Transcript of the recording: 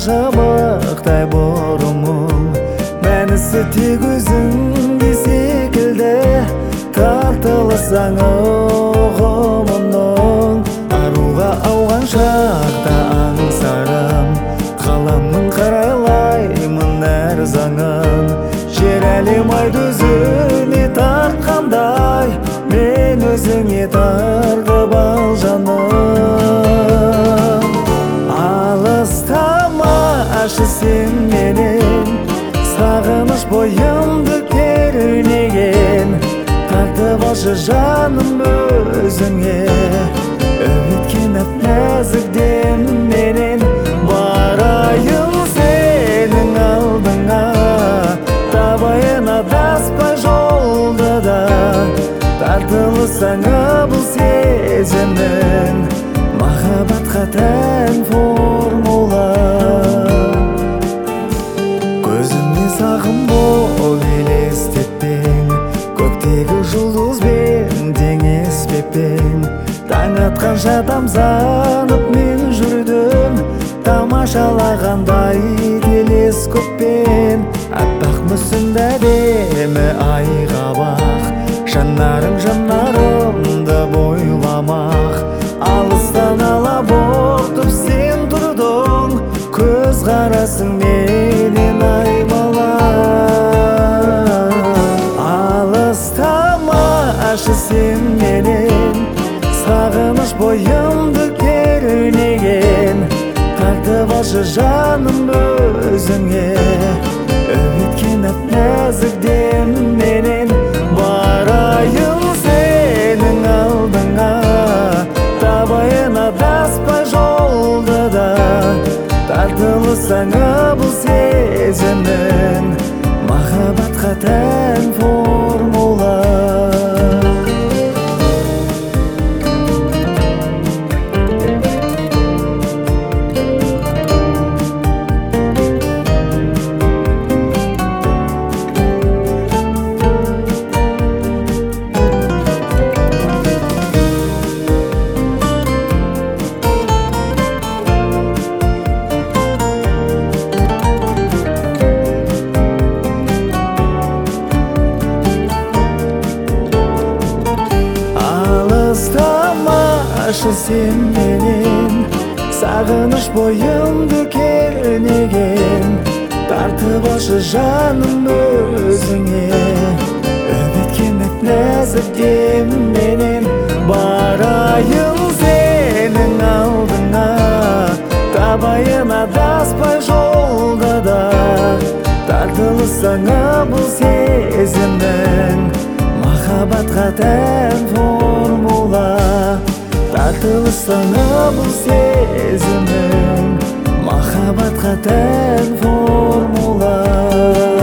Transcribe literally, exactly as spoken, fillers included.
жабықтай бұрымың, мәнісі тек өзіңде секілді. Тартылсаң ұғымының, аруға ауған шақта аңсарым, қаламның қарайлаймын әр заңын. Жер әлем айды өзіне тартқандай, мен өзіңе тартып ал жаным. Алыстамашы сен менен, сағыныш бойымды кернеген. Тартып алшы жаным өзіңе, өткен нәзік демменен. Барайын сенің алдыңа, табайын адаспай жолда да. Тартылсаң бұл сезімнің, махаббатқа тән формула. Көзімнен сағым бол елестетпең, көктегі жұлдызбен теңеспеппең. Таң атқанша тамсанып мен жүрдім, тамашалағандай телескоппен. Аппақ мүсінді әдемі айға бақ, жанарың жанарымды бойламақ. Алыстан ала боқтып сен тұрдың, көз қарасың менен аймалап. Алыстамашы сен менен, сағыныш бойымды кернеген. Тартып алшы жаным өзіңе, өткен нәзік демменен. Барайын сенің алдыңа, табайын адаспай жолда да. Тартылсаң бұл сезімнің, махаббатқа тән формула. Алыстамашы сен менен, сағыныш бойымды кернеген. Тартып алшы жаным өзіңе, өткен нәзік демменен. Барайын сенің алдыңа, табайын адаспай жолда да. Тартылсаң бұл сезімнің, махаббатқа тән формула. Тартылсаң бұл сезімнің, махаббатқа тән формула.